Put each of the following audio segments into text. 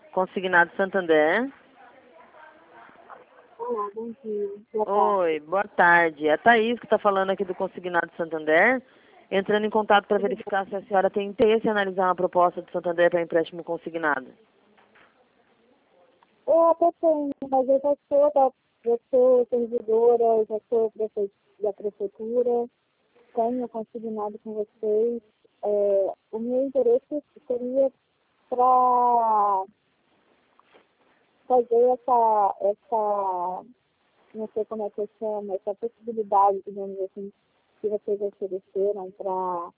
Consignado Santander. Olá, bom dia. Boa tarde. Oi, boa tarde. É a Thaís que está falando aqui do Consignado Santander, entrando em contato para verificar se a senhora tem interesse em analisar uma proposta do Santander para empréstimo consignado. Eu até tenho, mas eu já sou servidora, já sou da prefeitura, tenho consignado com vocês. O meu interesse seria para fazer não sei como é que eu chamo, essa possibilidade, digamos assim, que vocês ofereceram para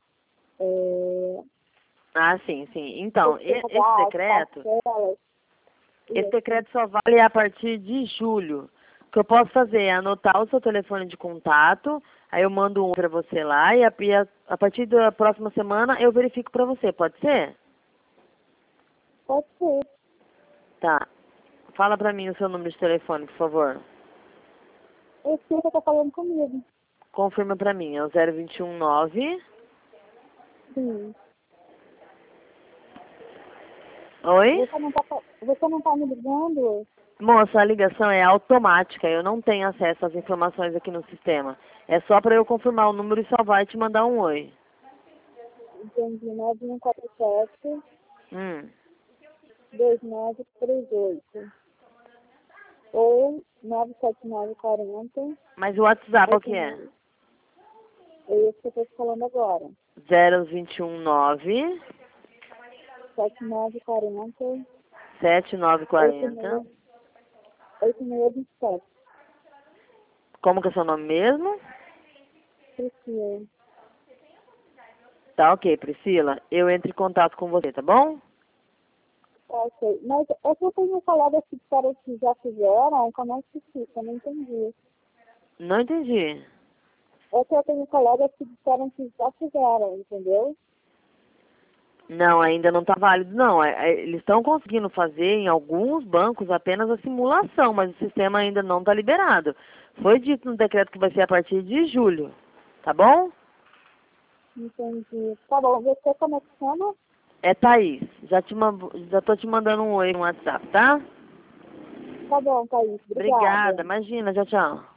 Ah, sim, sim. Então, esse parcelas. decreto só vale a partir de julho. O que eu posso fazer é anotar o seu telefone de contato, aí eu mando um para você lá e a partir da próxima semana eu verifico para você, pode ser? Pode ser. Tá. Fala para mim o seu número de telefone, por favor. Esse que está falando comigo. Confirma para mim, é o 0219. Sim. Oi? Você não tá me ligando? Moça, a ligação é automática, eu não tenho acesso às informações aqui no sistema. É só para eu confirmar o número e salvar e te mandar um oi. Entendi. 9147 Hum. 2938. Ou 97940. Mas o WhatsApp qual que é? É esse que eu estou te falando agora. 0219 7940 7940. 8627. Como que é seu nome mesmo? Priscila. Tá ok, Priscila. Eu entro em contato com você, tá bom? Ok. Mas é que eu tenho falado assim para os que já fizeram, como é que fica? Eu não entendi. Não entendi. É que eu tenho colegas que disseram que já fizeram, entendeu? Não, ainda não tá válido, não. Eles estão conseguindo fazer em alguns bancos apenas a simulação, mas o sistema ainda não está liberado. Foi dito no decreto que vai ser a partir de julho, tá bom? Entendi. Tá bom. Você como é que chama? É Thaís. Já tô te mandando um oi no WhatsApp, tá? Tá bom, Thaís. Obrigada, Obrigada. imagina, tchau, tchau.